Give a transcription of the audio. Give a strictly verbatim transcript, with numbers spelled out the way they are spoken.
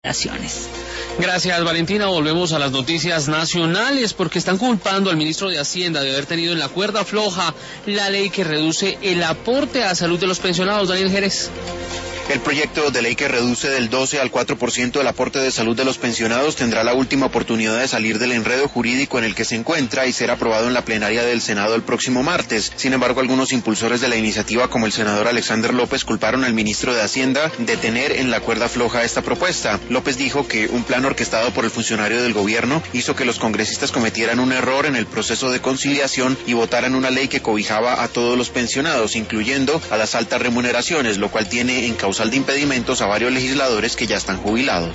Naciones. Gracias, Valentina. Volvemos a las noticias nacionales porque están culpando al ministro de Hacienda de haber tenido en la cuerda floja la ley que reduce el aporte a salud de los pensionados. Daniel Jerez. El proyecto de ley que reduce del doce al cuatro por ciento el aporte de salud de los pensionados tendrá la última oportunidad de salir del enredo jurídico en el que se encuentra y ser aprobado en la plenaria del Senado el próximo martes. Sin embargo, algunos impulsores de la iniciativa, como el senador Alexander López, culparon al ministro de Hacienda de tener en la cuerda floja esta propuesta. López dijo que un plan orquestado por el funcionario del gobierno hizo que los congresistas cometieran un error en el proceso de conciliación y votaran una ley que cobijaba a todos los pensionados, incluyendo a las altas remuneraciones, lo cual tiene en causa de impedimentos a varios legisladores que ya están jubilados.